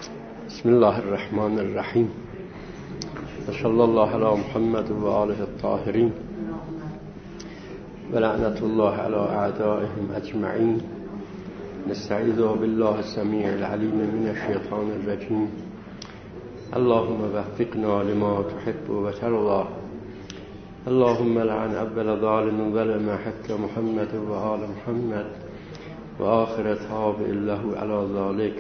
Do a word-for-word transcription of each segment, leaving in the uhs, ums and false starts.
بسم الله الرحمن الرحیم و صلی الله علی محمد و آله الطاهرین و لعنت الله علی اعدائهم اجمعین. نستعیذ بالله السمیع العلیم من الشیطان الرجیم. اللهم وفقنا لما تحب و ترضى. اللهم لعن اول ظالم ظلم حق محمد و آل محمد و آخر تابع له على ذلك.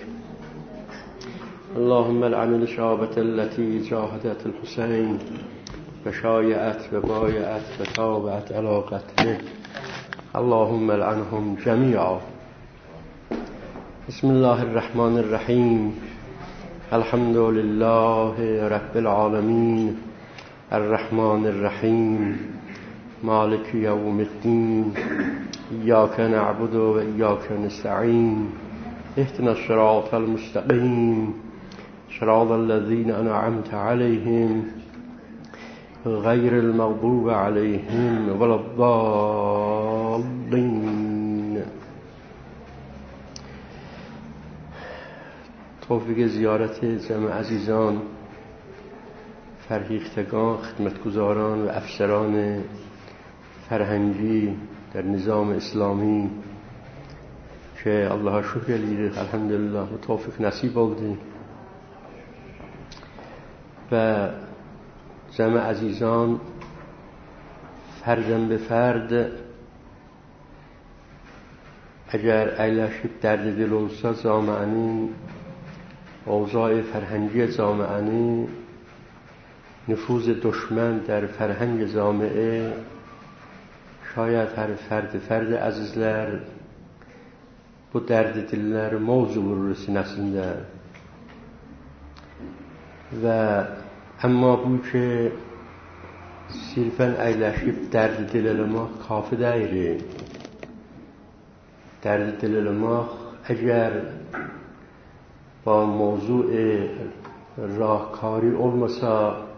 اللهم لعن الشعبة التي جاهدت الحسين وشايعت وبايعت وتابعت على قتله. اللهم لعنهم جميعا. بسم الله الرحمن الرحيم. الحمد لله رب العالمين الرحمن الرحيم مالك يوم الدين. إياك نعبد وإياك نستعين. اهدنا الصراط المستقيم صراط الذين أنعمت عليهم غير المغضوب عليهم ولا الضالين. توفیق زیارت جمع عزیزان، فرهیختگان، خدمتگزاران و افسران فرهنگی در نظام اسلامی که الله شکر لیره الحمدلله توفیق نصیب بوده و جمع عزیزان فردن به فرد اگر ایلشی درد دل olsa جامعه‌nin اوضاع فرهنگی جامعه‌nin نفوذ دشمن در فرهنگ جامعه şayet her فرد فرد azizler bu derdi diller mevzu vurur sinesinde ve amma bu ki sirfen eyleşip derdi dil eləmək kafi deyil. Derdi dil eləmək eğer با موضوع راهکاری olmasa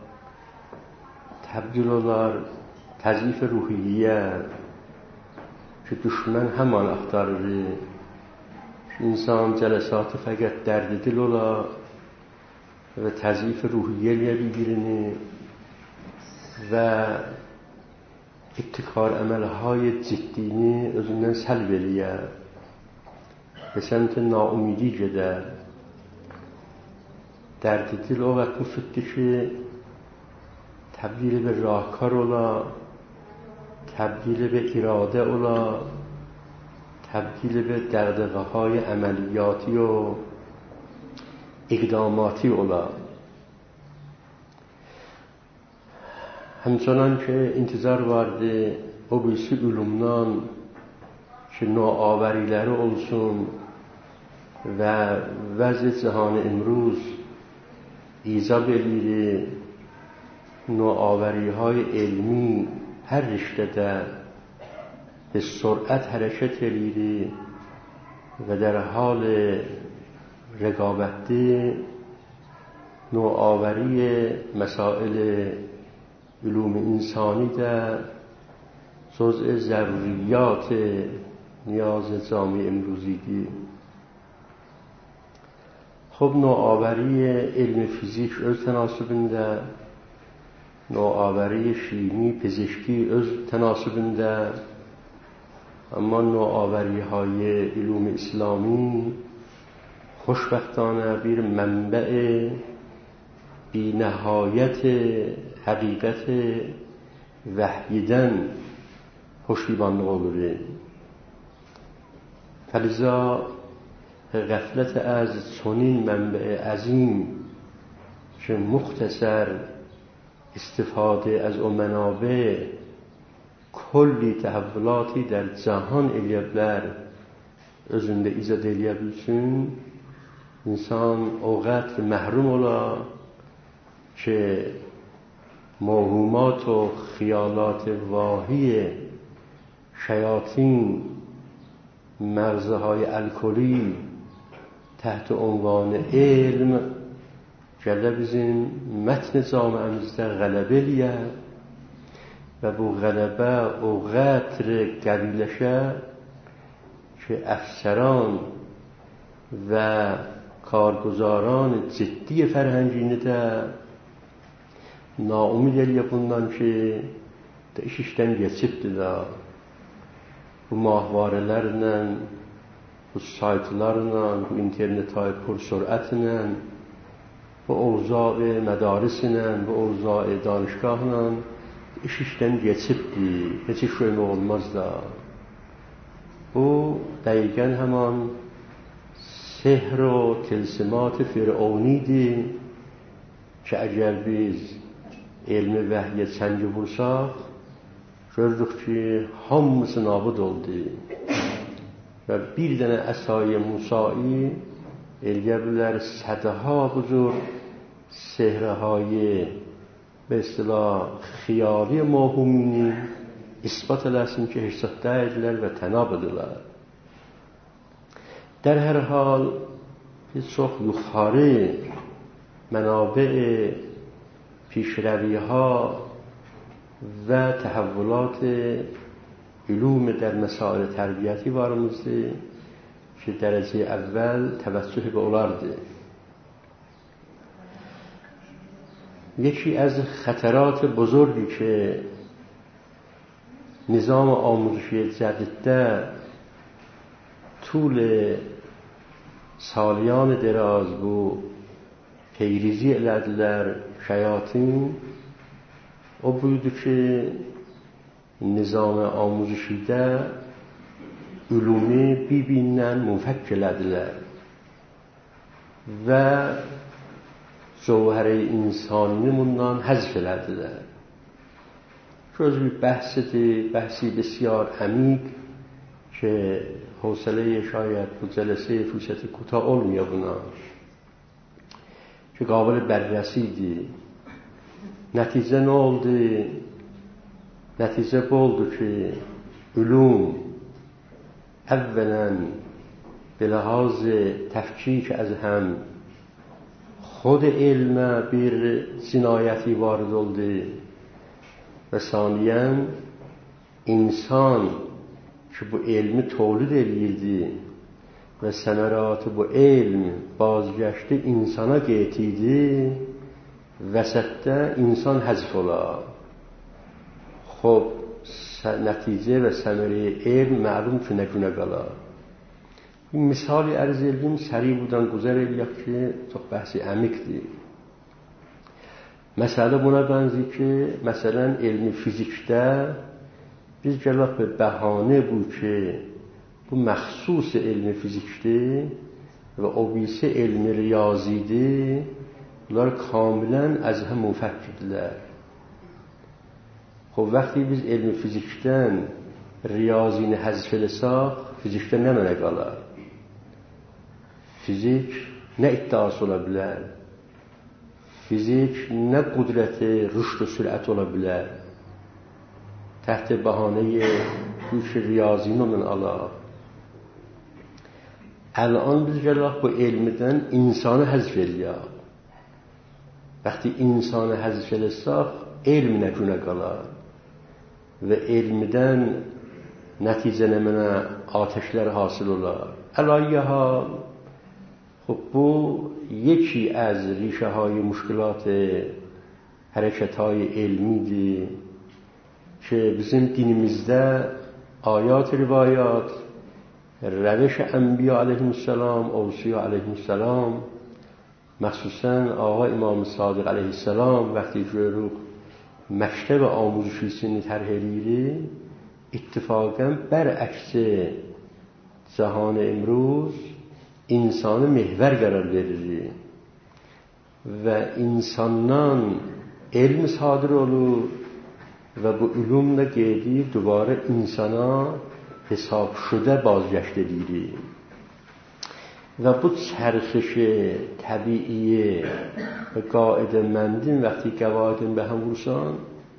تبدیل olar تضعیف روحیه که دشمن همان اختارır. İnsan cəlesatı fəqət dərdi dil ola və təzif ruhiyyə eləyə bir-birini və ibtikar əməlهای ciddini özündən səlb eləyə və səmt naumidi gedər. Dərdi dil o vaxt müfiddir ki تبدیل به راهکار ola, تبدیل به اراده ola, تبدیل به دغدغه های عملیاتی و اقداماتی ola. همچنان که انتظار vardı o birisi ülümdan ki نوآوریləri olsun və vəzi cihanı امروز ایجاب eləyir نوآوری های علمی هر رشته در به سرعت حرکت eləyir و در حال رقابت نوآوری مسائل علوم انسانی در جزء ضروریات نیاز جامعه امروزی دی. خب نوآوری علم فیزیک öz تناسبinde، نوآوری شیمی پزشکی öz تناسبinde، اما نوآوری های علوم اسلامی خوشبختانه bir منبع بی نهایت حقیقت وحیدن پشتیبانlığı olur. فلذا غفلت از چنین منبع عظیم که مختصر استفاده از اون منابع کلی تحولاتی در جهان الیبلر özünde ایجاد eləyə bilsin. İnsan o qədr məhrum ola ki موهومات و خیالات واهی شیاطین مغزهای الکلی تحت عنوان علم gələ bizim mətn camiəmizdə qələbə eləyə və bu qələbə o qədr qəviləşə ki əfsəran və کارگزاران جدی فرهنگini de naumid bundan ki de iş işten geçipdiler. Bu mahvarelerle, bu saytlarla, bu internet ay pur sür'atle, bu ovza-ı medarisle, bu ovza-ı danışgahla iş işten geçipdi. Hiç iş öyle olmaz da. Bu dəqiqən həman sehr و تلسمات فرعونیدی که اگر biz elmi vəhyə çəngi vursaq, gördük ki, hamısı nabud oldu. Və bir dənə əsay-ı Musai eləyə bilər sədəha buzur sehrəhay به اصطلاح خیالی ماهومینی اثبات eləsin ki, hissətdə edilər və tənab edilər. در هر حال çox yuxarı منابع پیشروی ها و تحولات علوم در مسائل تربیتی varımızdır که درجه اول توجه به اونlardır. یکی از خطرات بزرگی که نظام آموزشی جدیده طول سالیان دراز bu پیریزی elədilər şeyatin, o buydu ki nizam آموزشیdə ülumi bir-birindən müfək elədilər və cəvhər-i insani bundan həzf elədilər. Göz bir bəhsidir, bəhsi بسیار عمیق که حوصله شاید bu جلسه فرصت کوتاه olmuyor buna که قابل بررسیdir. Nəticə nə oldu? Nəticə bu oldu ki علوم əvvələn به لحاظ تفکیک از هم خود علم bir cinayəti vارد oldu və saniyen insan ki bu elmi tolid eləyirdi və səməratı bu elm bazgəşdi insana getiydi, vəsətdə insan həzf olar. Xob, nəticə və səmərə elm məlum ki nə günə qalar. این مثالی عرض edeyim, سریع بودن گذر eləyək ki, çox bəhsi əmiqdir. Məsələ buna bənzir ki, məsələn, elmi fizikdə biz gələk bir bəhanə bu ki, bu məxsus elmi fizikdir və o birisi elmi riyazidir. Bunlar kamilən az هم müfəkkidirlər. خب وقتی biz elmi fizikdən riyazini həzf eləsək, fizikdə nə mənə qalar? Fizik nə iddiası ola bilər? Fizik nə qudrəti, rüşd və sürət ola bilər? Təht bəhanəyə güç riyazini ondan alaq. الان biz gələk bu elmidən insanı həzf eləyək. وقتی insanı həzf eləsək, elm nə günə qalar? Və elmidən nəticənə mənə ateşlər hasil olar. Əlایyə hal, خب bu یکی از ریشه های مشکلات حرکت های علمی دی که bizim dinimizde ayat rivayat روش انبیاء علیهم السلام اوصیا علیهم السلام مخصوصا آقا امام صادق علیه السلام وقتی جوروق مکتب آموزشی سنی طرح اتفاقا برعکس جهان امروز insanı mehver qərar verir və insandan elm sadir olur və bu ülümlə gedib دوباره insana hesab şudə bazgəşt edir. Və bu çərxش təbii və qaidə-məndin vəqti qəvaidin bə həm vursan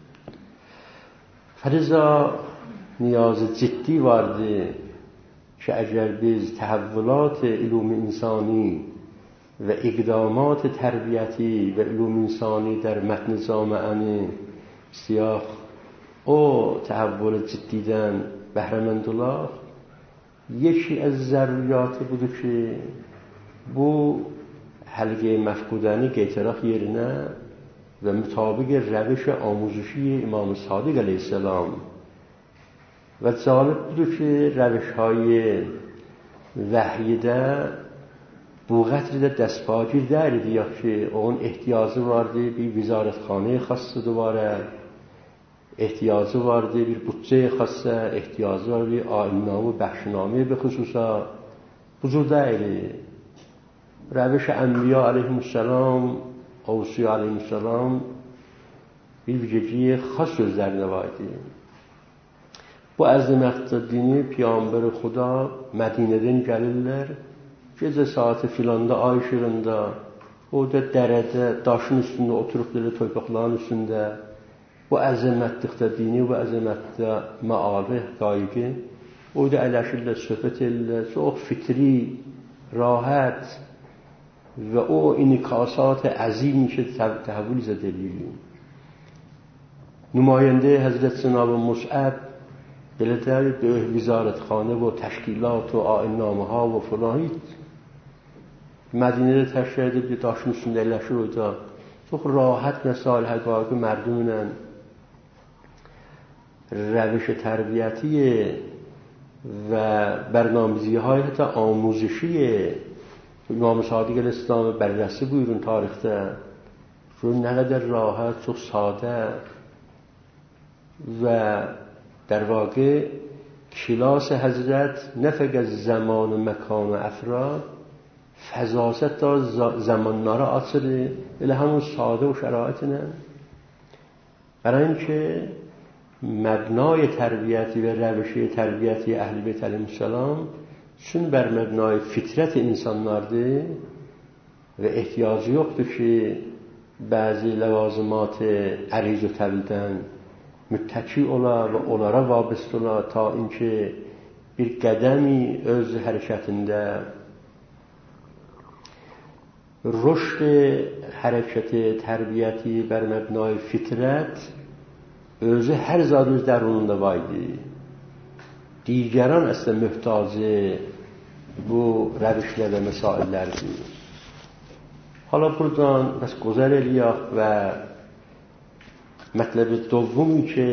fəriza niyazı ciddi vardır که اگر biz تحولات علوم انسانی و اقدامات تربیتی و علوم انسانی در متن جامعه سیاق o تحول جدیدن بهره‌مند olaq. یکی از ضروریات budur ki bu Helge mefqudani getirak yerine ve mutabık roش آموزشی امام صادق علیه السلام و جالب بود که روش های وحیده bu قدر دستپاگیر دارید یا که اون احتیاجı vardı bir وزارتخانه خاص دوباره احتیاجı vardı bir bütçe خاص احتیاجı vardı bir آیین‌نامه و بخشنامه به خصوصا بزرگ دارید روش انبیا علیهم السلام اوصیا علیهم السلام bir ویژگی خاص üzerine vardı. Bu azamet dini Peygamber Xuda Medine'den gelirler. Gece saati filanda ay ışığında orada derede taşın üstünde oturupları torpaqların üstünde bu azametlikte dini bu azametlikte maali gaygi orada ələşirlər, söhbət edirlər. Çox fitri, rahat ve o inikasat azim ki təhvil zəd edir. Nümayəndə Həzrət Cənab-ı Mus'ab belə deyir, böyük vizarətxanə və təşkilat və ayinnaməha və filan hiç. Mədinədə təşkil edib bir daşın üstündə əyləşir orada. Çox rahat məsəl həqaqi mərdumla روش تربیتی و برنامه‌ریزی های حتی آموزشی امام صادق الاسلام بررسی buyurun tarixte şu ne kadar rahat çok sade ve در واقع کلاس حضرت نه فقط زمان و مکان و افراد فضاست دار زمان‌ها را آسده ولی همون ساده و شرایطه برای اینکه مبنای تربیتی و روش تربیتی اهل بیت علیهم السلام چون بر مبنای فطرت insanlardı ve ihtiyacı yoktu ki bazı levazımat عریض و طویلden müttaki ola ve onlara vabıst ola ta اینکه bir qədəmi öz hərəkətində رشد حرکت تربیتی بر مبنای فطرت özü her zadın derununda vardı. Diğeran aslında mühtacı bu rəvişlər və mesaillərdir. Hala buradan bəs gözəl eləyək və mətləbi dovumu ki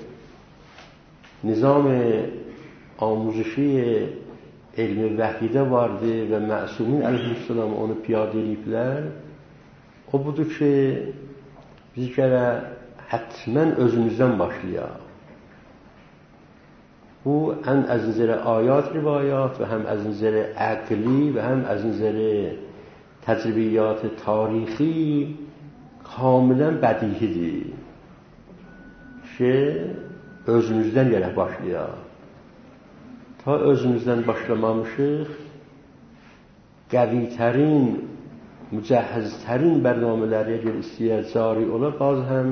nizam آموزشی علم vəhyidə vardı və Məsumin əleyhissalam onu piyadə ediblər. O budur ki biz gərək həttəmən özümüzdən başlayaq. Bu həm az nizər ayat rivayat və həm az nizər əqli və həm az nizər təcrübiyyat tarixi kamilən bədihidir ki özümüzdən gərək başlayaq. Ta özümüzdən başlamamışıq qəvitərin mücəhhəztərin bərnamələri eğer istəyər cari ola baz həm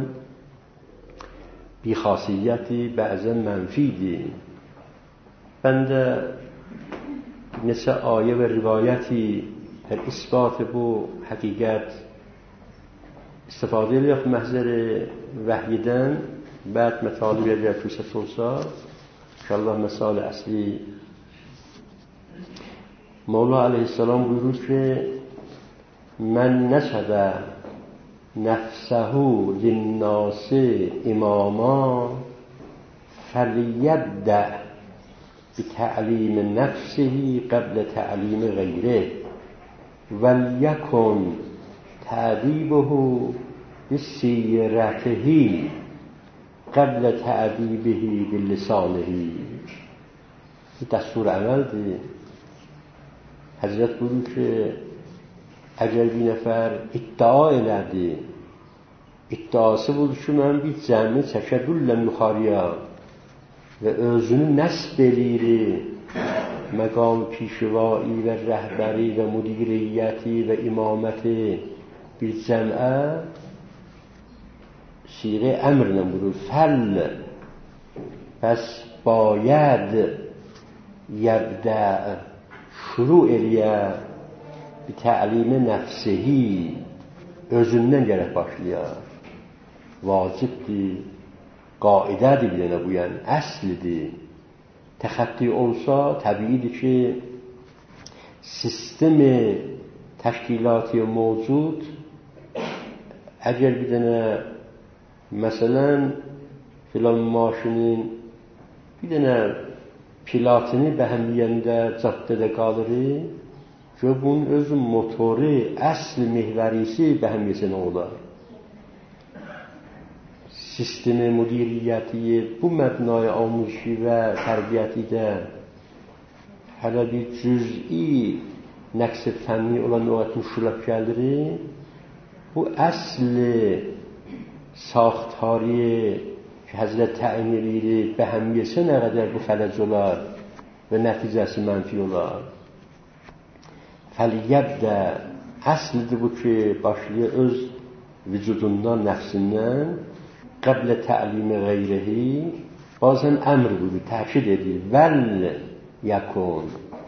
بیخاصیتی بعضا منفیدی بنده مثل آیه و روایتی در اثبات بو حقیقت استفاده لیق محضر وحیدن بعد مطالب یا توسط سلسا انشاءالله مثال اصلی مولا علیه السلام بگوید که من نسبه نفسه للناس اماما فلیبدأ بتعلیم نفسه قبل تعلیم غیره ولیکن تعذیبه بسیرته قبل تعذیبه بلسانه. دستور عمل دی حضرت بودن که اگر bir nəfər iddia elədi, iddiası budur ki, mən bir cəmi çəkədüllən yuxarıya və özünü nəsb eləyir məqam pişivai və rəhbəri və müdiriyyəti və imaməti bir cəmə siğə əmrlə budur. Fəll pəs bayəd yəbdə şuru eləyə bir təlim nəfsihi özündən gərək başlayar. Vacibdir, qaidədir bir dənə bu, yəni əslidir. Təxətti olsa təbiidir ki sistemi تشکیلاتی موجود اگر بدونه مثلا فلان ماشinin بدونه pilotini bəhəmiyəndə caddədə qalırı, ki, bunun öz motoru, əsl mihvərisi bəhəmiyəsinə olar. Sistemi, müdiriyyəti, bu məbnaya amuşi və tərbiyyəti də hələ bir cüz'i nəqs-i fənni olan növətini şüləb gəlir. Bu əsli saxtari ki, Həzrət təyin edir, bəhəmiyəsi nə qədər bu fələc olar və nəticəsi mənfi olar. Fəliyyəbdə əslidir bu ki, başlayır öz vücudundan, nəfsindən qəblə tə'limi qeyrihi bazən əmr budur, təkid edir. Vəl yəkun,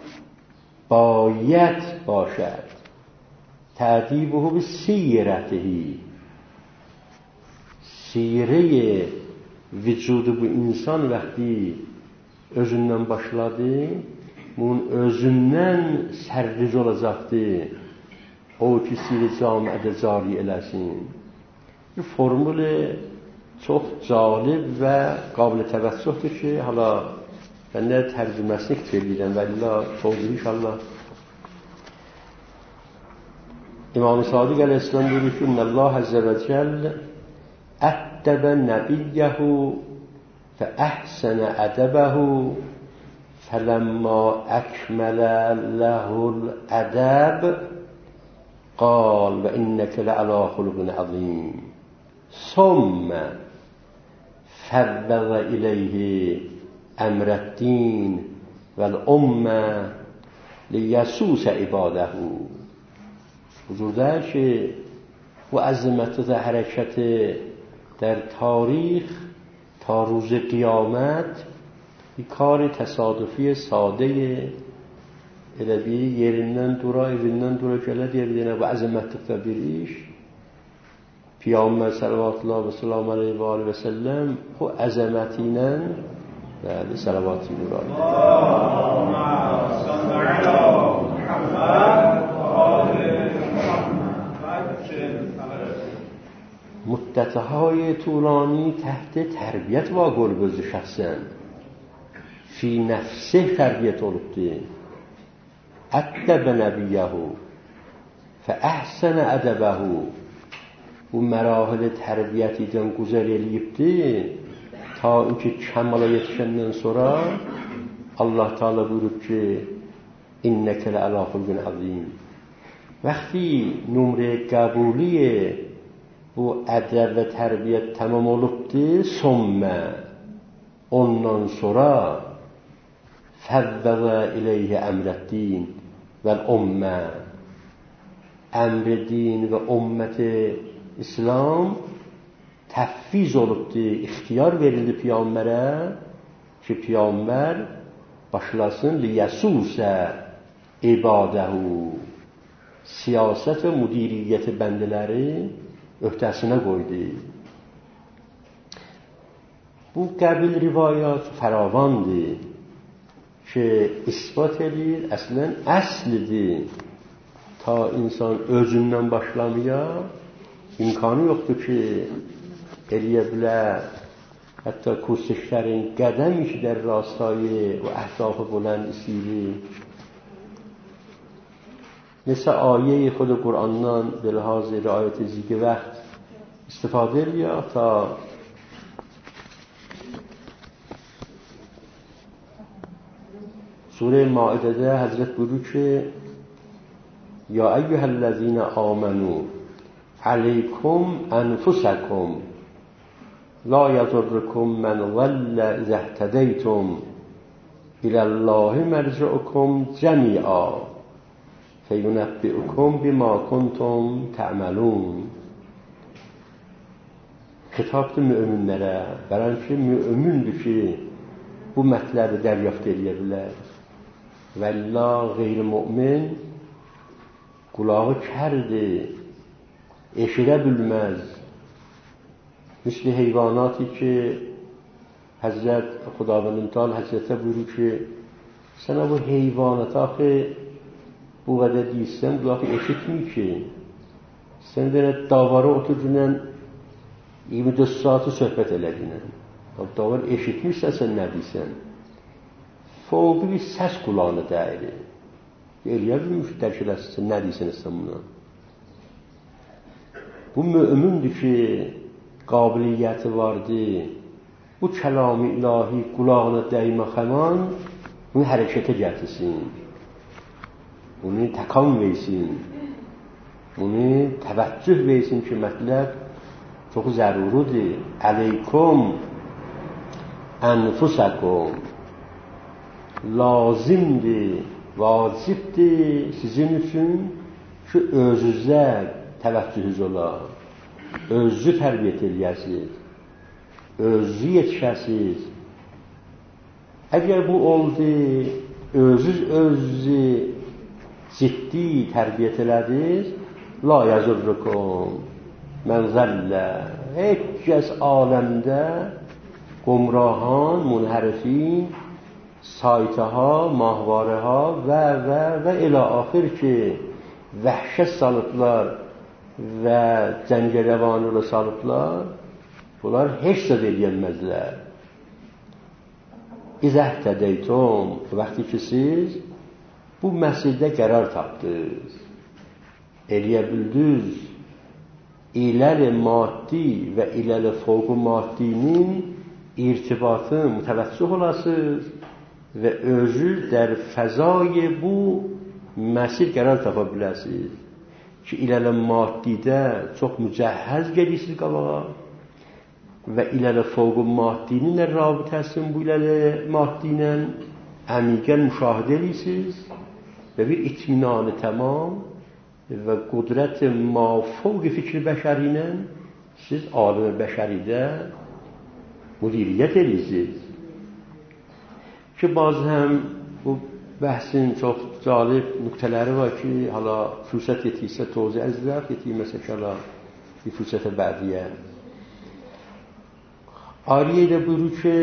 باید باشد تعدیبه به سیرته سیره vücudu bu insan vəqti özündən başladı, bunun özündən sərric olacaqdır. O ki, siri camiədə cari eləsin. Bir formülü çox calib və qabil təvəccühdür ki, hala mən də tərcüməsini iktir edirəm və illa çoğdur inşallah. İmam-ı Sadiq əleyhisselam deyir ki, İnnəllah əzzə və cəll أدب نبيه فأحسن أدبه فلما أكمل له الأدب قال وإنك لعلى خلق عظيم ثم فوض إليه أمر الدين والأمة ليسوس عباده حضور که و عظمت و حرکت در تاریخ تا روز قیامت bir kar təsadüfi sadə elə bir yerindən dura, evindən dura gələ deyə bir dənə bu əzəmətlikdə bir iş. Peyğəmbər sallallahu və sallam əleyhi və alihi və səlləm bu əzəməti ilə bəli salavat-ı nurani. Allahumma salli ala Muhammad və ali مدتهای طولانی تحت تربیت واقع gözü şəxsən fi nəfsih tərbiyyət olubdur. Ədəbə nəbiyyəhu fə əhsənə ədəbəhu bu mərahili tərbiyyət edən güzər eləyibdir ta ki kəmala yetişəndən sonra Allah Teala buyurub ki innəkə lə'alə xulqin azim. Vəqti nümrə qəbuliyə bu ədəb və tərbiyyət tamam olubdur, sonra ondan sonra fəvvələ iləyhə əmrəddin vəl-ümmə əmr-din və ümməti İslam təfviz olubdur, ixtiyar verildi Peyğəmbərə ki, Peyğəmbər başlasın liyəsusə ibadəhu siyasət və müdiriyyəti bəndələri öhdəsinə qoydu. Bu qəbil rivayat fəravandır ki, isbat edir, əslən əslidir. Ta insan özündən başlamaya imkanı yoxdur ki, eləyə bilər. Hətta kursişlərin qədəm işlər rastayı və əhdafı bulənd istəyir. مثل آیه خود قرآنان به لحاظ رعایت زیگ وقت استفاده لیا تا سوره مائده ده حضرت بگو که یا ایها الذین آمنوا علیکم انفسکم لا یضرکم من ضل اذا اهتدیتم الی الله مرجعکم جمیعا فَيُنَبِّئُكُمْ بِمَا كُنْتُمْ تَعْمَلُونَ Xitobdur müminlərə, bəlkə ki, mümindir ki, bu mətləbi dəryaft edə bilər. Vəlla qeyri-mümin qulağı kərdir, eşidə bilməz. Misli heyvanatı ki, Həzrət Xudavənd Təala Həzrətə buyurur ki, sənə bu heyvanat axı bu bu qədər deyirsən, qulaq eşitmir ki. Sən də davara oturdun, iyirmi dörd saatı söhbət elədin. Davar eşitmirsən, sən nə deyirsən? Fövqi bir səs qulağına dəyir. Eləyə bilmiş, dərk eləsin, nə deyirsən sən buna? Bu mümindir ki, qabiliyyəti vardı. Bu kəlam-ı ilahi qulağına dəymək həman bunu hərəkətə gətirsin. Bunu təkan versin. Bunu təvəccüh versin ki, mətləb çox zərurudur. Əleykum ənfusakum. Lazimdir, vacibdir sizin üçün ki, özünüzə təvəccühüz ola. Özünüzü tərbiyyət eləyəsiniz. Özünüzü yetişəsiniz. Əgər bu oldu, özünüz özünüzü ciddi tərbiyyət elədiniz, la yazurrukum mən zəllə. Heç kəs aləmdə qumrahan, munhərifin, saytaha, mahvarəha və və və elə axır ki, vəhşət salıblar və cəngələvanı salıblar, bunlar heç zəd eləyənməzlər. İzəhtədəytum, vaxtı ki siz bu məsirdə qərar tapdınız, eləyə bildiniz, iləl-i maddi və iləl-i fövq-ü maddinin irtibatı mütəvəccüh olasınız və özü در fəzای bu məsir qərar tapa biləsiniz ki, iləl-i maddidə çox mücəhhəz gedirsiniz qabağa və iləl-i fövq-ü maddinin rabitəsini bu iləl-i maddi-ilə əmiqən müşahidə edirsiniz və bir itminanı tamam və qudrət mafövq fikri bəşəri ilə siz aləm bəşəridə müdiriyyət edirsiniz. Ki, bazı həm bu bəhsin çox cəlib nüqtələri var ki, hala fürsət yetirsə tozə əzlər, yetirməsə ki, hala bir fürsətə bədiyə. Ariyə ilə buyurur ki,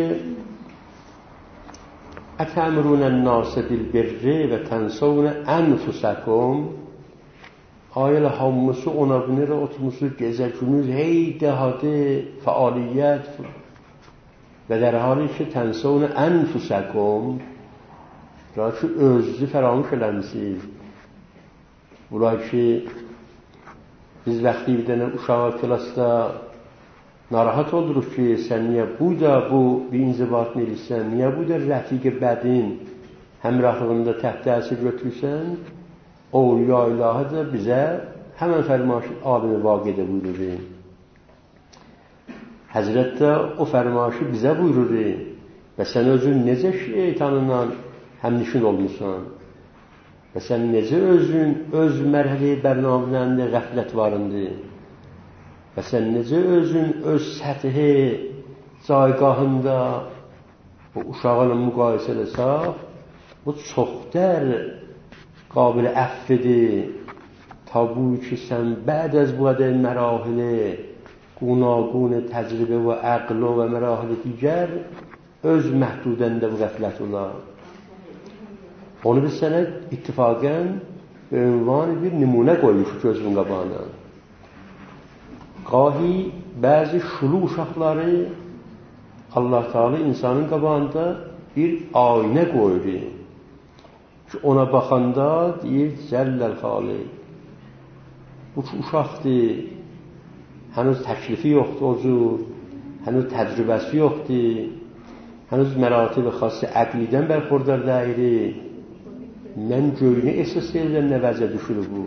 ətəmrunən nasə bilbirri və tənsavunə ənfusakum. Ayələ hamısı ona binir, oturmuşuz, gezər günüz, hey dəhadə fəaliyyət və در حالی ki, tənsavunə ənfusakum, ra ki, özünüzü fəramış eləmişsiniz. Bunlar ki, biz vaxtı bir dənə uşağa klasda narahat oluruq ki, sən niyə bu da bu bir inzibatını edirsən, niyə bu da rəfiq-i bədin həmrahlığında təhت təsir götürürsən, Avliya ilahı da bizə həmən fərmaşı alimi vaqidə buyurur. Həzrət də o fərmaşı bizə buyurur və sən özün necə şeytanından həmnişin olmuşsan və sən necə özün öz mərhələ-i bərnamələrində qəflət varındır və sən necə özün öz səthi caygahında bu uşağına müqayisə eləsək, bu çoxdər qabil əffidir. Tabu ki, sən bəd az bu qədər mərahili قوناگون تجربه و عقل و مراحل دیگر öz məhdudəndə bu qəflət olar. Onu biz sənə ittifaqən ünvan bir nümunə qoymuşuq gözünün qabağına. Qahi bəzi şulu uşaqları Allah Teala insanın qabağında bir aynə qoyur ki, ona baxanda deyir, Cəlləl Xaliq. Bu uşaqdır. Hənuz təklifi yoxdur o cür, hənuz təcrübəsi yoxdur, hənuz məratib-i xası əqlidən bərxordar deyir. Mən göyünü əsas edirəm, nə vəzə düşür bu.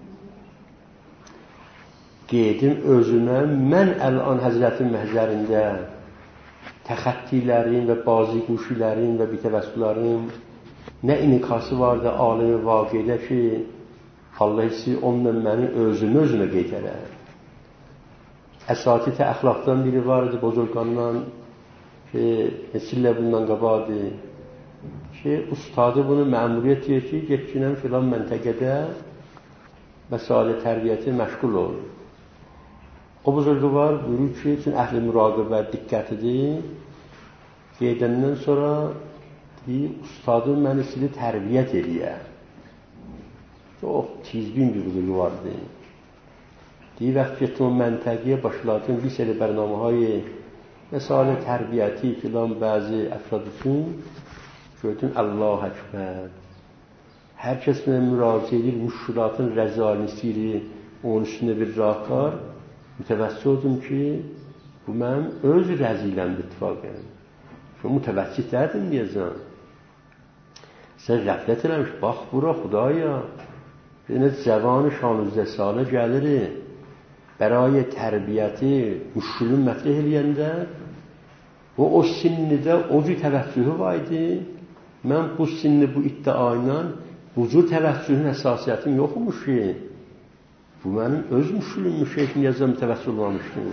Qeydim özümə, mən əl-an Həzrətin məhzərində təxəttilərin və bazı quşilərin və bitəvəssülərin nə inikası vardı alimi vaqidə ki, Allah hissi onunla məni özümü özümə qeytərər. Əsatid əxlaqdan biri vardı, bozulqandan ki, neçillə bundan qabadı ki, ustadı bunu məmuriyyət deyir ki, getkinən filan məntəqədə məsalə tərbiyyəti məşğul olur. O buzurgu var, buyurur ki, üçün əhli müraqibə diqqətidir. Qeydəndən sonra deyir, ustadı məni sizi tərbiyyət edir. çok tizbin bir uygulu vardı. دیگه وقتی تو منطقه başladın bir seri برنامه‌های مثال تربیتی فلان بعضی افرادتون gördün Allah Ekber. Her kesme müracaat edip müşkülatın rezalisiyle onun üstünde bir rakar mütevessit oldum ki bu mən öz rəziləmdir ittifaqən. Şu mütevessit derdim diyeceğim. Sen gaflet eləmiş, bax bura Xudaya. Yine cavan şanuzde salı gəlir. برای تربیتی مشکلون مطرح eləyəndə و o sinnidə o cür təvəccühü var idi. Mən bu sinni bu iddiayla bu cür təvəccühün əsasiyyətim yoxmuş ki. Bu mənim öz müşkülümmüş ki, yazam təvəccüh olmamışdım.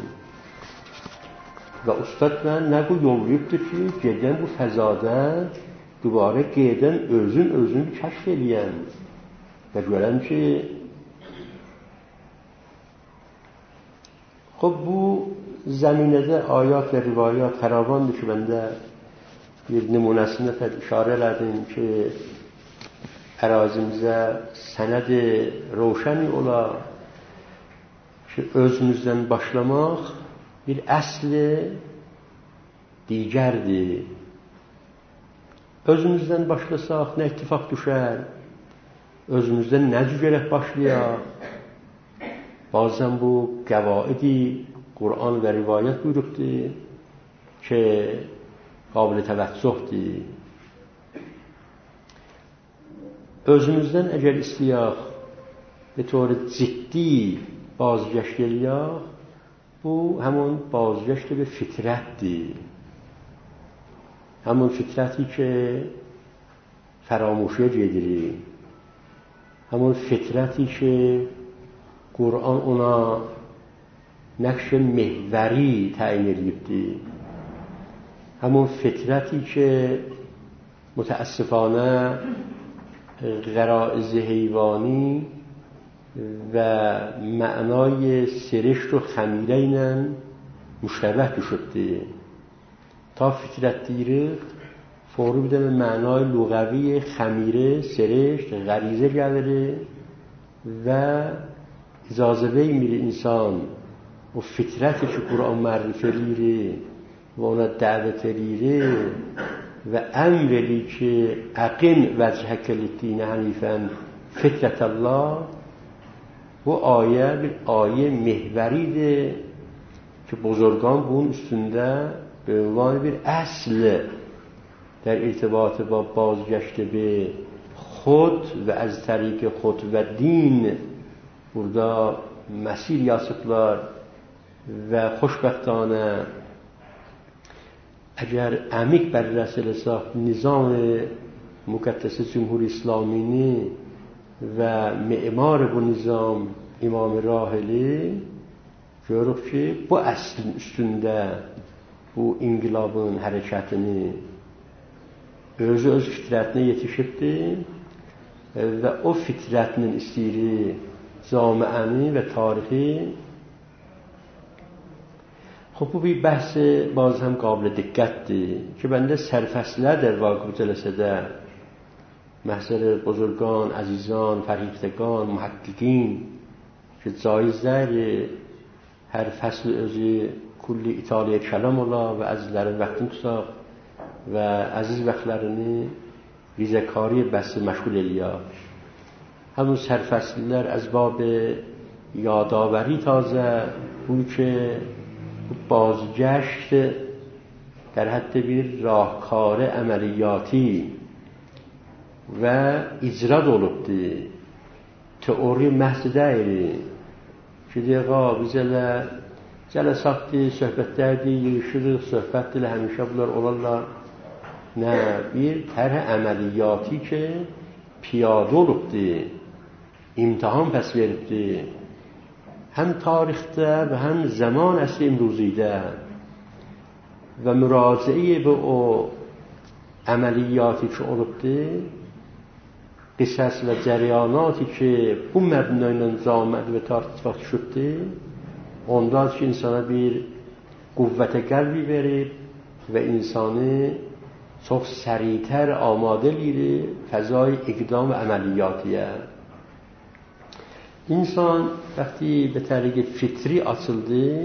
Və ustad mən nə bu yollayıbdır ki, gedən bu fəzada dübarə gedən özün özünü kəşf eləyən və görən ki خب bu زمینede ayat ve rivayat faravandır ki ben de bir nümunəsində işarə elədim ki ərazimizə sənəd-i roşəni ola ki özümüzdən başlamaq bir əsli digərdir. Özümüzdən başlasaq nə ittifaq düşər? Özümüzdən nə cürət başlayaq? Bazen bu قواعدی قرآن و روایت buyurubdur که قابل توجهdir. Özümüzdən əgər istəyək به طور ciddi بازگشت eləyək, bu همون بازگشت به فطرتdir. همون فطرتی که فراموشی gedirik. همون فطرتی که قرآن ona نقش محوری تعیین edibdir. همون فطرتی که متاسفانه غرایز حیوانی و معنای سرشت و خمیره اینن مشتبه شده. تا فطرت دیره فوری بوده به معنای لغوی خمیره، سرشت، غریزه گذاره و اجازه میره انسان و فطرتی که قرآن معرفی لیره و ona دعوت لیره و امری که اقیم وجهک للدین حنیفا فطرت الله و آیه bir آیه محوریده که بزرگان bunun üstünde به عنوان bir اصل در ارتباط با بازگشت به خود و از طریق خود و دین burada مسیر yazıblar və xoşbəxtانه اگر عمیق بررسی eləsək nizam müqəddəs cümhur İslamini və memar bu nizam İmam Rahili görürük ki bu əslin üstündə bu inqilabın hərəkətini özü öz fitrətinə yetişibdir və o fitrətinin istəyiri جامعه‌ای و تاریخی. خب bu بحث باز هم قابل دقتی که بنده سرفصله در واقع جلسه محضر بزرگان، عزیزان، فرهیختگان، محققین که جایز داره هر فصل özü کلی ایتالیه کلام ola و azizlərin vaxtını tutaq və aziz vaxtlarını ریزکاری بحث مشغول eləyək. همون سرفصلlər از باب یادآوری تازه بود که بازگشت در حد bir راهکار عملیاتی و اجرا olubdur. Teori məhz deyil. Ki dəqiqə biz elə cəlsatdır, söhbətlərdir, yığışırıq, söhbətdir, həmişə bunlar olarlar. Nə, bir tərh əməliyyatı ki piyadə olubdur. İmtihan pəs veribdir. Həm tarixdə və həm zaman əsri imruzidə və müraciə به o əməliyyatı ki olubdur, qisas və cəryanatı ki bu məbna ilə caməd və tartibat şübdür, ondan ki insana bir qüvvət qəlbi verib və insanı çox səritər amadə edir fəzai iqdam və əməliyyatiyə. İnsan vaqti به طریق fitri açıldı,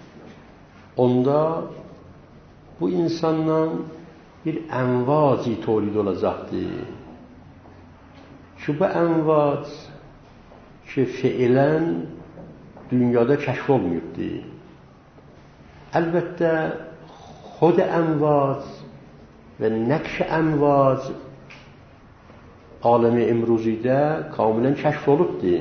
onda bu insandan bir envazi tolid olacaqdı. Şu bu envaz ki fiilen dünyada kəşf olmayıbdı. Əlbəttə xod envaz və nəqş envaz alemi امروزیdə kamilen kəşf olubdu.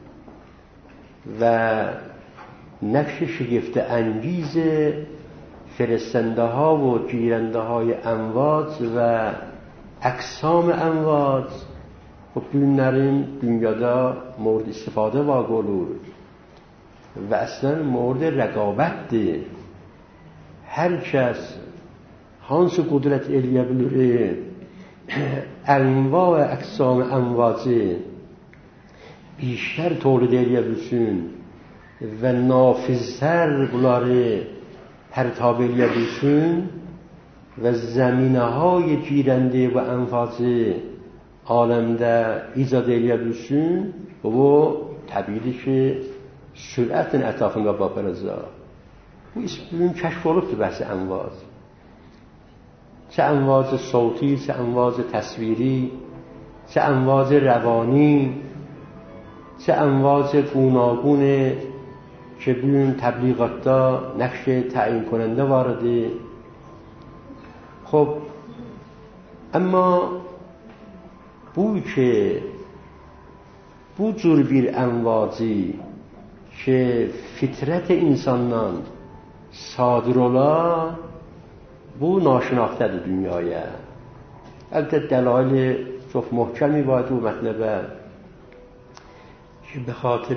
و نقش شگفت انگیز فرستنده ها و گیرنده های امواج و اقسام امواج خب günlərin dünyada mورد استفاده واقع olur و اصلا مورد رقابتdir. Hər kəs hansı qudrət eləyə bilir enva və əqsam əmvacı بیشتر تولید eləyə bilsin və nafiztər bunları pərtab eləyə bilsin və zəminəهای گیرنده و انفاظı aləmdə icad eləyə bilsin və bu təbiidir ki sürətlə ətrafında baxıracaq. Bu bugün kəşf olubdur bəhsi envaz. چه envaz صوتی، چه envaz تصویری، چه envaz روانی، چه امواج گوناگونه که بیون تبلیغات‌ها نقش تعیین کننده وارده. خب اما بوی که bu cür bir envacı ki fitrət insandan sadir ola, bu naşinaktadır dünyaya. Əlbəttə dəlail çox möhkəmi var bu mətləbə که به خاطر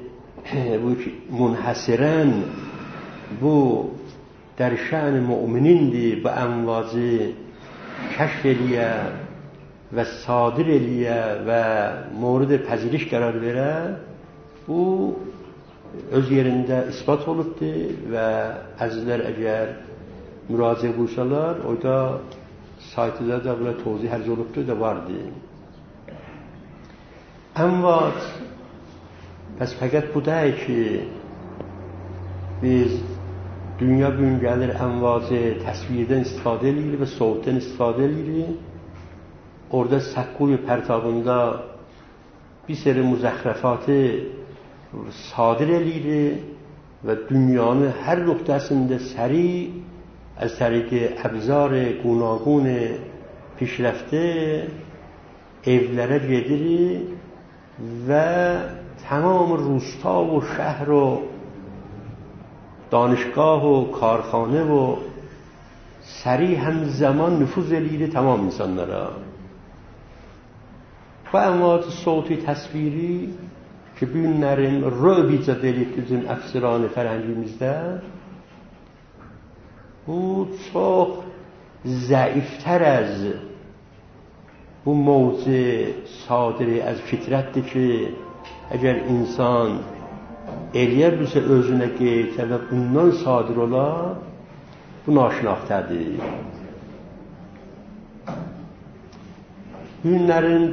منحصرا بو در شأن مؤمنین دی با امواج کشف الیه و صادر الیه و مورد پذیرش قرار بره bu öz yerində ispat olubdur və əzizlər əgər müraciə buyursalar, orada saytında da belə tozih hərc olubdur da vardı. Əmvac pəs fəqət bu deyil ki biz dünya bugün gəlir əmvacı təsvirdən istifadə edirik və soğutdan istifadə edirik. Orada səqquy pərtabında bir seri müzəxrəfatı sadir edirik və dünyanın hər nöqtəsində səri از طریق ابزار گوناگون پیشرفته evlərə gedirik və تمام روستا و شهر و دانشگاه و کارخانه و سریع همزمان نفوذ الیده تمام insanlara. Bu envat صوتی تصویری که bugünlərin röb icad edib bizim əfsirani fərəngimizdə, bu çox zəiftər az bu موضع صادر از fitrətdir ki əgər insan eləyə bilsə özünə qeyd və bundan sadir ola, bu naşinaqtadır. Günlərin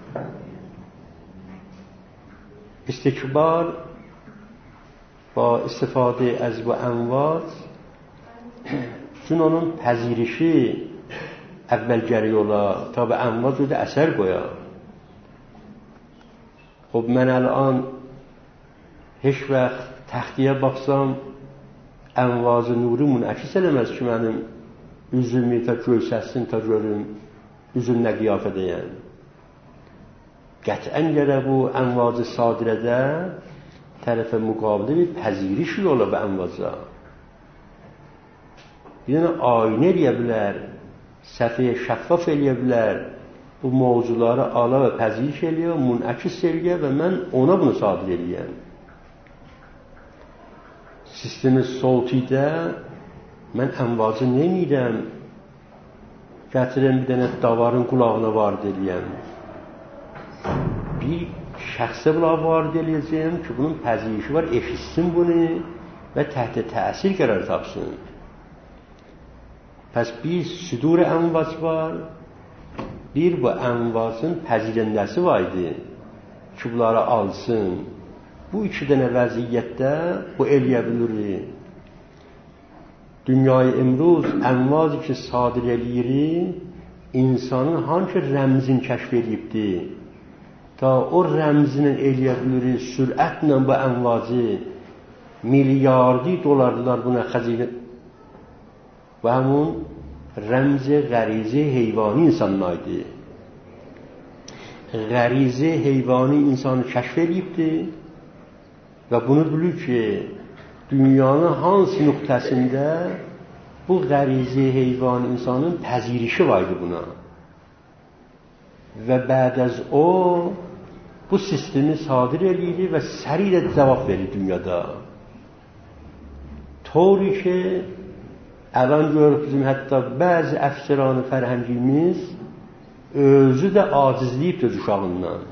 istikbar با استفاده از bu envat چون onun pəzirişi əvvəl gərik ola ta bu envat ödə əsər qoya. خب من الان هیچ وقت تختیه baxsam envaz nuru münəkiz eləməz ki mənim üzümü ta görsəsin ta görüm üzüm nə qiyafədəyəm. Qətən gələ bu envaz sadirədə tərəfə müqabilə bir pəziriş yola bu envaza. Bir dənə aynə eləyə bilər, səfiyyə şəffaf eləyə bilər, bu mövzuları ala və pəziriş eləyə, münəkiz eləyə və mən ona bunu sadir eləyəm. Sistemi soltidə mən envazı neynirəm? Gətirəm bir dənə davarın qulağına vardı eləyəm. Bir şəxsə bula vardı eləyəcəm ki, bunun pəzirişi var, eşitsin bunu və təhت təsir qərar tapsın. Pəs bir südur envaz var, bir bu envazın pəzirəndəsi var idi ki, bunları alsın bu iki dənə vəziyyətdə bu eləyə bilirik. Dünyayı imruz ənvazı ki sadir eləyir, insanın hangi rəmzin kəşf edibdir, ta o rəmzinin eləyə bilirik, sürətlə bu ənvazı, milyardi dolarlar buna xəzinə və həmun rəmz-i qərizi heyvani insanlardı. Qərizi heyvani insanı kəşf edibdir və bunu bilir ki, dünyanın hansı nöqtəsində bu qərizi heyvani insanın pəzirişi vardı buna. Və bəd az o, bu sistemi sadir edir və sərilə cavab verir dünyada. Toğru ki, əvən görüb bizim hətta bəzi əfsəranı fərhəngimiz özü də acizliyib öz uşağından.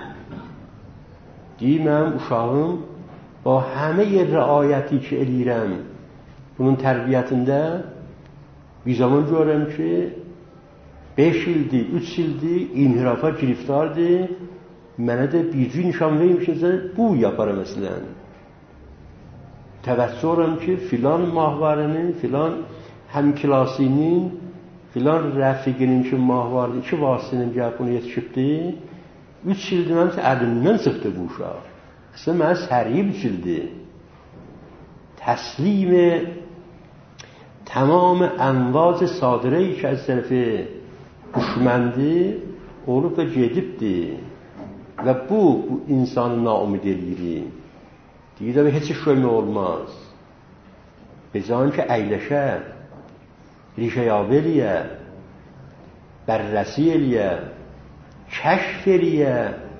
Deyir, mənim uşağım o həmə yer rəayəti ki eləyirəm, bunun tərbiyyətində bir zaman görürəm ki, beş ildir, üç ildir, inhirafa giriftardır, mənə də bircə nişan vermişsə, bu yaparım əslən. Təvəccüh oram ki, filan mahvarının, filan həmkilasinin, filan rəfiqinin ki, mahvarının, iki vasitinin gəlib bunu yetişibdir, üç ildir mənim ki, əlimdən çıxdı bu uşaq. Əslən, mənə səriyib üç ildir. Təslimi tamam ənvaz-ı sadirəyi ki, az tərəfi düşməndi, olub da gedibdir. Və bu, bu insanı naumid edir. Deyir də, heç şey olmaz. Bezan ki, əyləşə, rişəyab eləyə, bərrəsi eləyə, kəşf eləyə,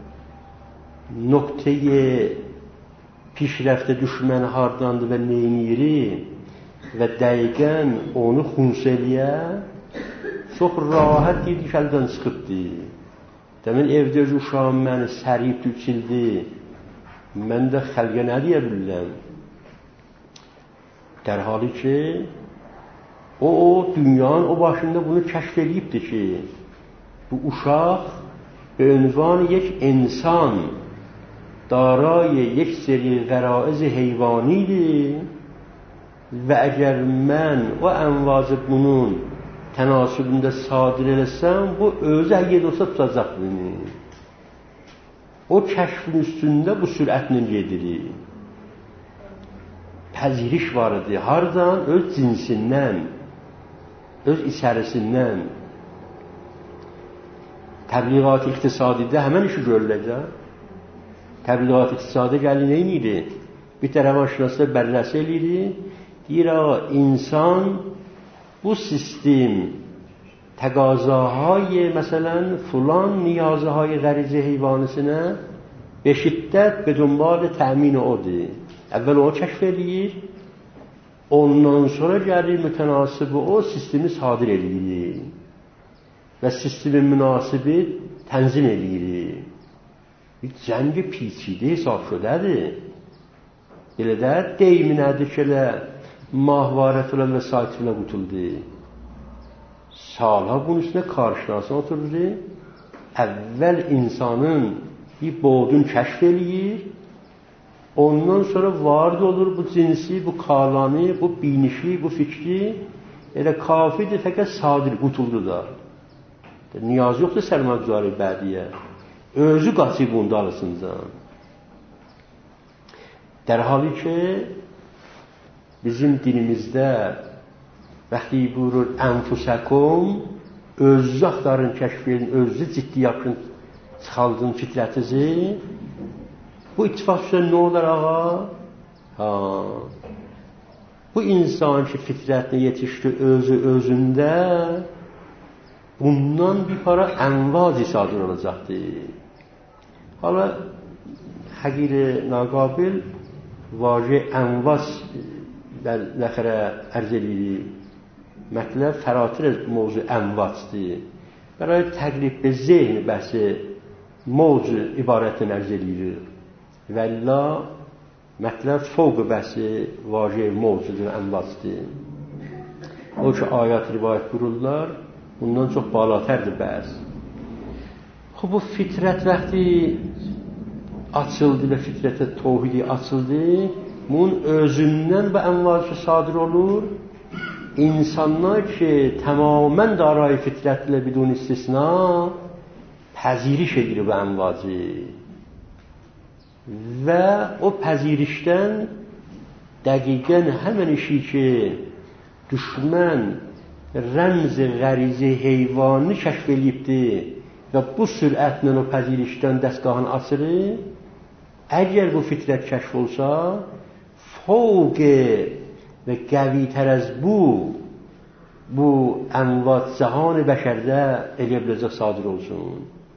nöqtəyi pişrəftə düşməni hardandır və neyniri və dəqiqən onu xuns eləyə, çox rahat deyir ki, əldən çıxıbdır. Demin evdə öz uşağım məni səriyib tüçildi, mən də xəlqə nə deyə bilirəm? Dərhali ki, o, o dünyanın o başında bunu kəşf edibdir ki, bu uşaq به عنوان یک انسان دارای یک سری غرائز حیوانی و اگر من و انواز bunun tənasübündə sadir eləsəm, bu özü həqiqət olsa tutacaq beni. O kəşfin üstündə bu sürətlə gedirik. Pəziriş var idi. Hardan? Öz cinsindən, öz içərisindən. Təbliğat iqtisadidə həmən işi görüləcək. Təbliğat iqtisadi gəlir neyini? Bir tərəf aşınası bərrəsi eləyir. Deyir, ağa, insan bu sistem təqazaهای مثلا فلان نیازهای غریزی حیوانیسine به شدت به دنبال تأمین odur. Əvvəl o kəşf edir, ondan sonra gəlir mütənasib o sistemi sadir edir və sistemin münasibi tənzim edir. Bir cəng پیچیده hesab şödədir. Belə də deyminədir ki, mahvarət ilə və saat ilə qutuldu. Salha bunun üstüne karşılasına oturdu. Əvvəl insanın bir boğdun kəşf eləyir, ondan sonra varid olur bu cinsi, bu kalanı, bu binişi, bu fikri, elə kafidir, fəqət sadir qutuldu da. Niyaz yoxdur sərməcari bədiyə. Özü qaçıb bunda alısıncan. Dərhali ki, bizim dilimizdə vəxti buyurur, ənfusəkum, özü axtarın, kəşf edin, özü ciddi yapın, çıxaldın fitrətizi. Bu ittifaq üçün nə olur ağa? Ha. Bu insan ki, fitrətini yetişdi özü özündə, bundan bir para ənvaz isadır olacaqdır. Hala, həqir-i naqabil, vacə ənvaz nəxərə ərz edilir. Mətləb fəratir mövzu ənvazdır. Bəray təqlib be zehni bəhsi mövzu ibarətini ərz edilir. Və illa mətləb fövq bəhsi vacə mövzudur, ənvazdır. O ki, ayət rivayət buyururlar, bundan çox balatərdir bəhs. Xub, bu fitrət vəxti açıldı və fitrətə tevhidi açıldı, bunun özündən bu envac sadir olur. İnsanlar ki tamamen daray fitrətlə bidun istisna pəziriş edir bu envacı və o pəzirişdən dəqiqən həmən işi ki düşmən rəmz qərizi heyvanı kəşf eləyibdi və bu sürətlə o pəzirişdən dəstgahını açırır. Əgər bu fitrət kəşf olsa, fövq və qəvitər az bu bu envat cahan bəşərdə eləyə biləcək sadir olsun.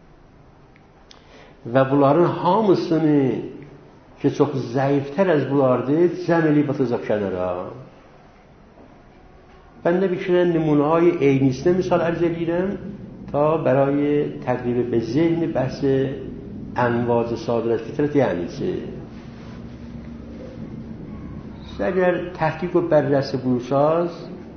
Və bunların hamısını ki çox zəiftər az bunlardır, cəm eləyib atacaq kənara. Ben de bir kere numuneهای eynisine misal arz edirəm تا برای تقریب به ذهن بحث انواع صادر از فطرت یعنی چه. اگر تحقیق و بررسی بورساز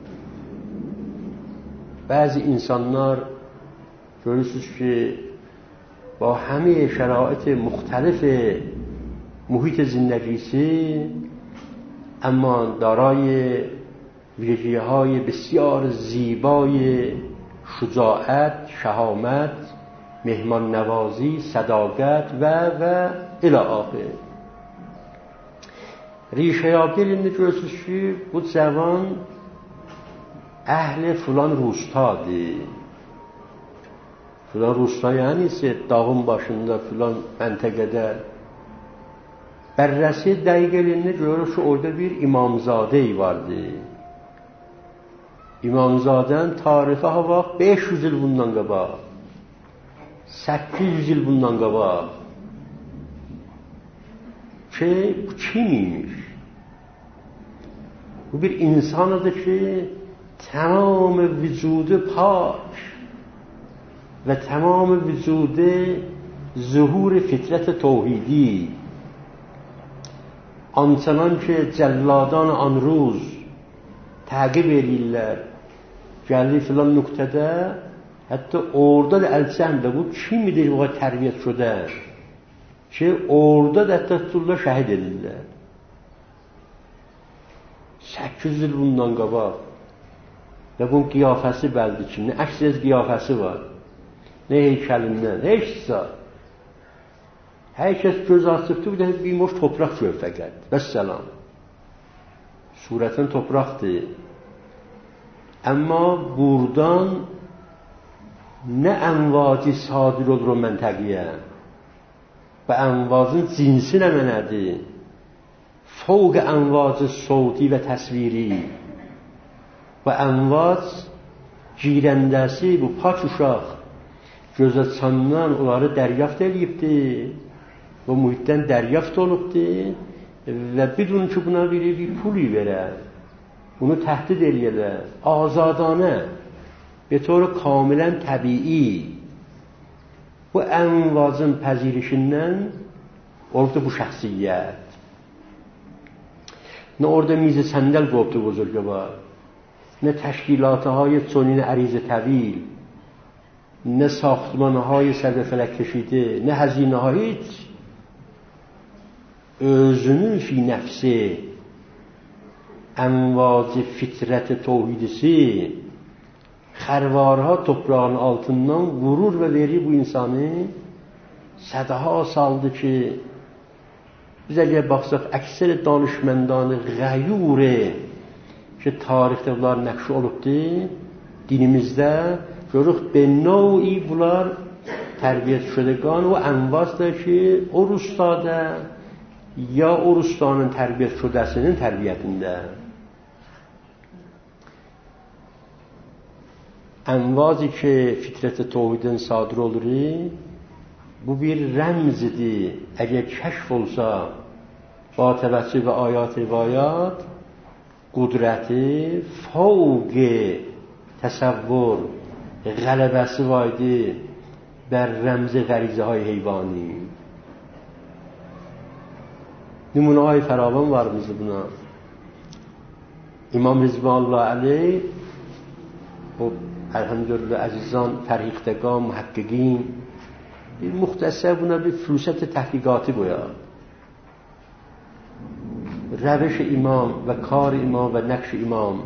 بعضی insanlar görürsünüz ki با همه شرایط مختلف محیط زندگیسی اما دارای ویژگی‌های بسیار زیبای شجاعت، شهامت، مهمان نوازی، صداقت و و الی آخر. ریشه یابی görürsünüz ki bu cavan اهل فلان روستاdır. Filan روستا yani ise dağın başında filan məntəqədə بررسی dəqiqəliyində görür ki orada bir imamzadə vardı. İmamzadən tarixi hava beş yüz il bundan qabaq, səkkiz yüz il bundan qabaq ki bu kimmiş? Bu bir insanıdır ki tamam vücudu pak ve tamam vücudu zuhur fitret tevhidi. Ançanan ki cəlladan an ruz təqib edirlər. Gəldi filan nöqtədə, hətta orada da əlçəmdə bu kimidir o tərbiyyət şudə ki orada da hətta tutullar şəhid edirlər. səkkiz yüz il bundan qabaq və bunun qiyafəsi bəldi ki, nə əksəz qiyafəsi var, nə heykəlindən, heç sa. Hər kəs göz açıbdır, bir də bir moş topraq gör fəqət. Vəssalam. Surətən topraqdır. Amma buradan nə ənvacı sadir olur o məntəqiyə və ənvacın cinsi nə mənədir? Fövq ənvacı savti və təsviri və ənvac girəndəsi bu paç uşaq gözə çandan onları dəryaft edibdir. O mühitdən dəryaft olubdur və bidun ki buna biri bir puli verər, bunu təhdid eləyərlər, azadanə, به طور کاملا طبیعی bu envazın pəzirişindən oldu bu şəxsiyyət. Nə orada میز صندل qoyubdu buzurgava, nə təşkilatهای çonین عریض طویل، نه ساختمانهای سر به فلک کشیده، نه هزینه‌های هیچ. özünün fi nəfsi envaz fitret tevhidisi xərvarha toprağın altından vurur və verir bu insanı. Sədha saldı ki biz əgər baxsaq əksər danışməndanı ғیوره ki tarixdə bunlar nəqş olubdur dinimizdə görürük به نوعی bunlar tərbiyyət şudəgan و envazdır ki o rustada ya o rustanın tərbiyyət şudəsinin tərbiyyətində envazı ki fitrət tevhidin sadir olur bu bir rəmzidir. Əgər kəşf olsa ba təvəccüh və ayat rivayat qudrəti fövq təsəvvür qələbəsi vaydı bər rəmzi qərizə های heyvani. نمونه های فراوان var bizdə buna. İmam Rizvanullah علیه o elhamdülillah əzizan fərhiqdəqan, mühəqqiqin مختصر بونا به فلوست تحقیقاتی گویا روش امام و کار امام و نقش امام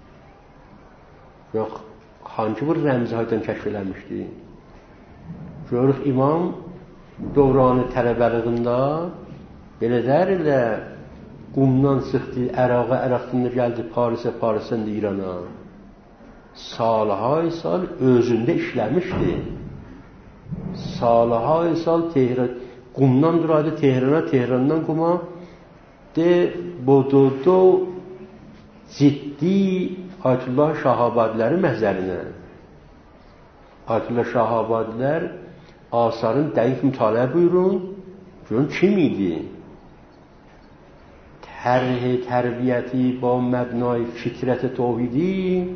یا خانچه بر رمزهایتان keşfelenmişti. Görürük imam dövranı tələbəliğində belə dərlə qumdan çıxdı, Əraqa, Əraqdan gəldi Parisə, Parisdən də İrana. Salhay sal özündə işləmişdi. Salhay sal Tehran, qumdan duraydı Tehrana, Tehrandan quma de bododo ciddi Ayətullah Şahabadiləri məhzərinə. Ayətullah Şahabadilər asarın dəqiq mütaliə buyurun. Görün kim idi? Tərh tərbiyyəti ba məbnay fitrət-i tevhidi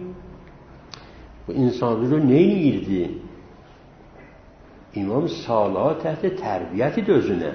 bu insanları nə edirdi? İmam Sala təht tərbiyyəti özünə.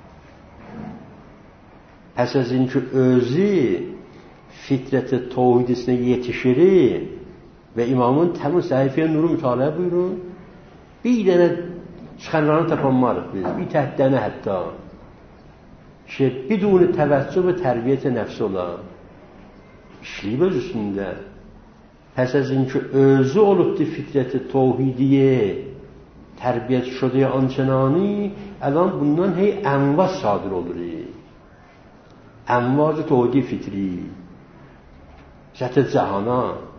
Pəs az inki özü fitrət-i tevhidisinə yetişir və imamın təmin səhifəyə nuru mütaliə buyurun. Bir dənə çıxanlarını tapanmarıq biz. Bir təhdənə hətta. Ki, biduni təvəccüh və tərbiyyət-i nəfs ola. İşləyib öz üstündə. Pəs az inki özü olubdu fitrət-i tevhidiyə tərbiyyət şudiyə ançənani, əlan bundan hey ənvac sadir olur. Ənvac tevhidi fitri. Zət-i cəhana.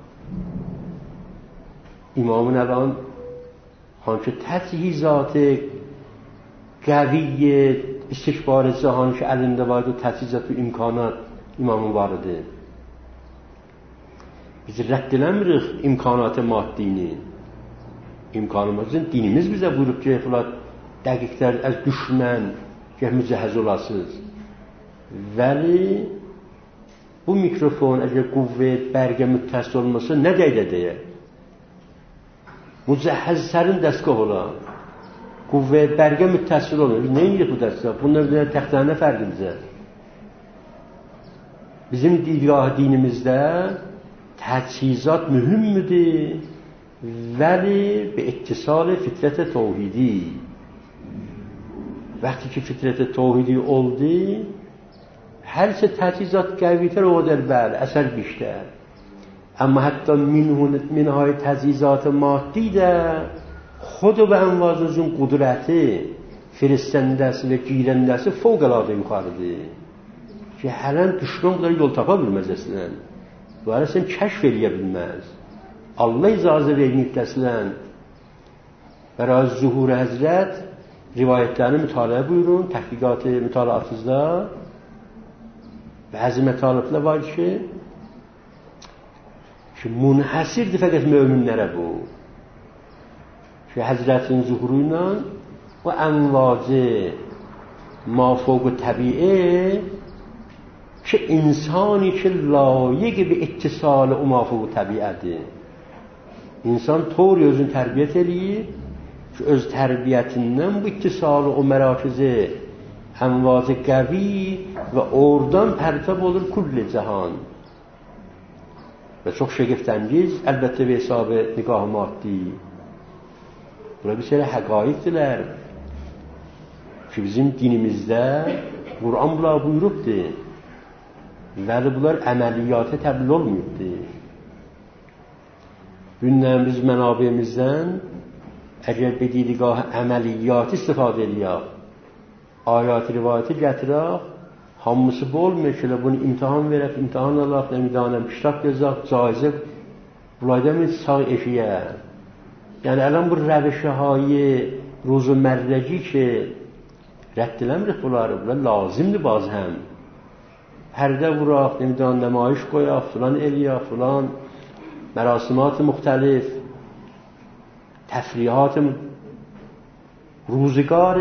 İmamın الان hangi təchizat-ı qəviyyə istikbar cahanı ki əlində vardı, təchizat və imkanat imamın vardı. Biz rədd eləmirik imkanat-ı maddini. İmkanımızın dinimiz bizə buyurub ki, filan dəqiqlər az düşmən ki mücəhəz olasınız. Vəli bu mikrofon əgər qüvvət, bərgə müttəsil olmasa nə deylə deyək? Mücəhəzlərin dəstgah ola. Qüvvət, bərgə müttəsil olur. Nə edirik bu dəstgah? Bunlar bir təxtənə fərqimizə. Bizim digah dinimizdə təchizat mühümdür. Vəli bi ittisal fitrət-i tevhidi. Vəqti ki fitrət-i tevhidi oldu, hər şey təchizat qəvitər o qədər bəli, əsər بیشتر. اما حتی منهای تجهیزات مادی ده خود به امواج از اون قدرتی فرستندesi ve giyirendesi fevkalade yukarıdır. Ki her an düşman kadar yol tapa bilmez eslən. Bu ara sen kəşf eləyə bilməz. Allah icazə verməyib deslən. Bəraz zuhur Həzrət rivayətlərini mütaliə buyurun, təhqiqatı mütaliatınızda. Bəzi mətaliflər var ki ki munhasirdir fəqət möminlərə bu. Ki Həzrətin zuhuru ilə o əmvacı mafوق təbiə ki insani ki layiq bir ittisal o mafوق təbiədir. İnsan طور özünü tərbiyyət eləyir ki öz tərbiyyətindən bu ittisalı o mərakizi əmvacı qəvi və oradan pərtab olur kulli cahan. Və çox şəgiftəngiz, əlbəttə və hesabı nigah-ı maddi. Bura bir şeylə həqaiqdirlər ki, bizim dinimizdə Qur'an bunlar buyurubdur. Vəli bunlar əməliyyata təbliğ olmayıbdır. Gündən biz mənabiyimizdən əgər bir digah əməliyyat istifadə edəyək, ayat rivayəti gətirək, hamısı bu olmuyor ki, bunu imtihan verək, imtihan alaq, nemidanəm, iştaq gözək, caizə bulaydamayız sağ eşiyə. Yəni, ələn bu rəvişəhayi ruzu mərrəci ki, rədd eləmirik bunları, bunlar lazimdir baz həm. Pərdə vuraq, nemidan nəmayiş qoyaq, filan eləyək, filan mərasimat-ı müxtəlif, təfrihat روزگار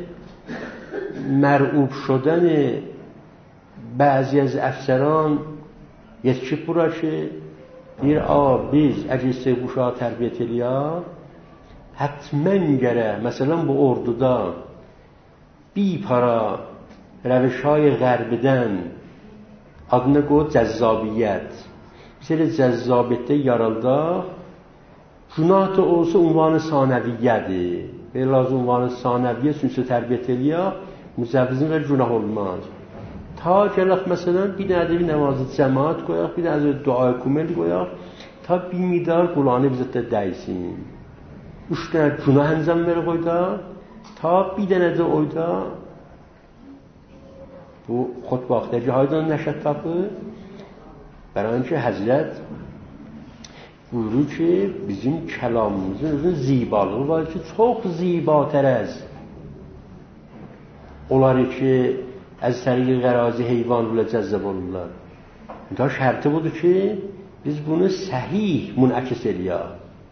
مرعوب شدن بعضی از افسران یکیپ برا که دیر آ biz əgər uşağı tərbiyyət eləyək, həttmən gərək, məsələn bu orduda bir para rəvişhay qərbidən adına qoy cəzzabiyyət. Biz elə cəzzabiyyətdə yaraldaq, günah da olsa unvanı sanəviyyədir. به لازم عنوان ثانویه sünnet terbiyeteliğe müzevvizin ve günah olmaz. Ta gelak mesela bir tane bir namaz cemaat koyak, bir tane dua kumel koyak, ta bir midar Kur'an'ı bize de değsin. Üç tane günah enzam ver koyda, ta bir tane de oyda bu xutbaqdaki haydan nəşət tapı. Bərəncə Həzrət buyurur ki, bizim kəlamımızın özünün zibalığı var ki, çox zibatər əz. Onlar ki, əz təriqi qərazi heyvan ilə cəzzəb olurlar. Da şərti budur ki, biz bunu səhih münəkis eləyək.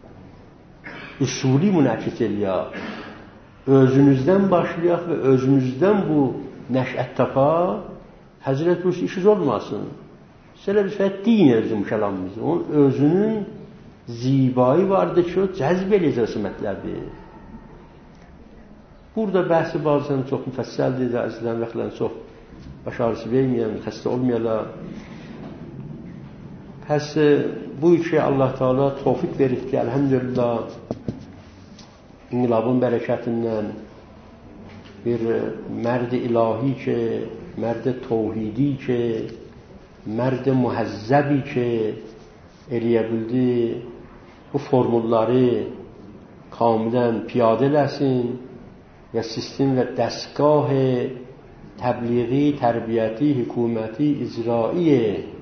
Üsuli münəkis eləyək. Özünüzdən başlayaq və özünüzdən bu nəşət tapa, Həzrət buyursa işiniz olmasın. Sələ bir fət din özüm kəlamımızı. Onun özünün zibayı vardır ki, o cəzb eləyəcək mətləbi. Burada bəhsi bazən çox müfəssəldir də, əzlən vəxlən çox baş ağrısı verməyən, xəstə olmayarlar. Pəs bu ki, Allah Teala tövfiq verib ki, əlhəmdülillah, inqilabın bərəkətindən bir mərd ilahi ki, mərd tevhidi ki, mərd muhəzzəbi ki, eləyə bildi, bu formulları kamilən piyadə eləsin və sistem və dəstgah təbliği, tərbiyyəti, hökuməti, icrai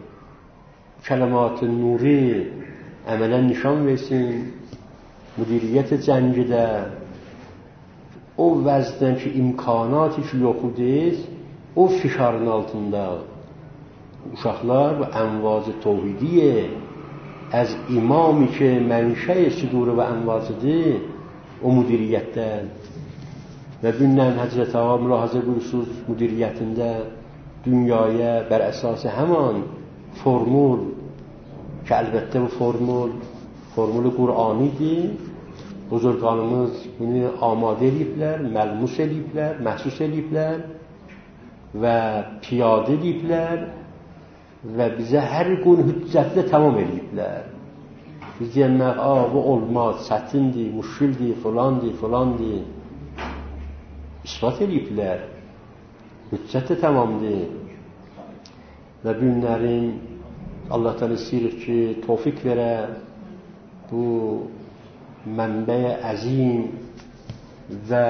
kələmat-ı nuri əmələn nişan versin, müdiriyyət cəngidə o vəzdən ki, imkanatı ki, yoxudur, o fişarın altında uşaqlar və ənvaz-ı tevhidiyyə az imami ki, mənşə-i süduru və ənvazıdır, o müdiriyyətdən və gündən Həzrət Ağa mülahazə buyursunuz müdiriyyətində dünyaya bər əsası həman formul ki, əlbəttə bu formul formulu Qur'anidir. Buzurqanımız bunu amadə ediblər, məlmus ediblər, məhsus ediblər və piyadə ediblər və bizə hər gün hüccətlə tamam ediblər. Biz deyənlər, aa, bu olmaz, çətindir, müşkildir, filandır, filandır. İspat ediblər. Hüccət də tamamdır. Və bu günlərin Allah'tan istəyirik ki, tövfiq verə bu mənbə-i əzim və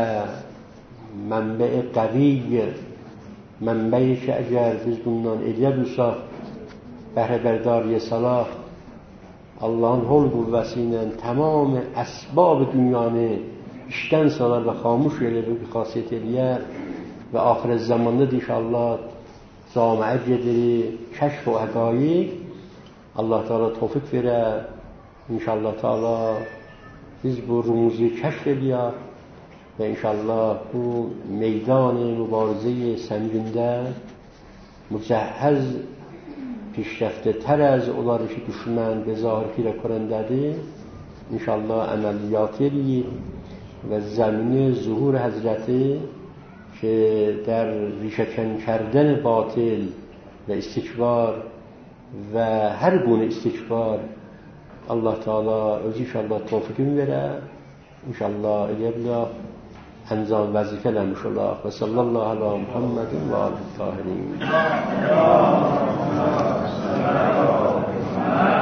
mənbə-i qəviyyə, mənbə-i ki, əgər biz bundan eləyə bilsək, bəhrəbərdariyə salaq, Allah'ın hol qüvvəsi ilə tamam əsbab dünyanı işdən salar və xamuş elə bir xasiyyət eləyər və axirət zamanda da inşallah camiə gedirik, kəşf və həqaiq Allah Teala tövfiq verə, inşallah Teala biz bu rumuzu kəşf eləyək və inşallah bu meydan-ı mübarizə-i səngində mücəhəz پیشرفته تر از اولاری که دشمن به ظاهر پیدا کننده‌اید انشالله عملیاتی و زمینه ظهور حضرتی که در ریشه‌کن کردن باطل و استکبار و هر گونه استکبار الله تعالی از انشالله توفیق می‌بره انشالله الیبلا انجام وظیفه نمی‌شود و صلی الله علی محمد و آله الطاهرین.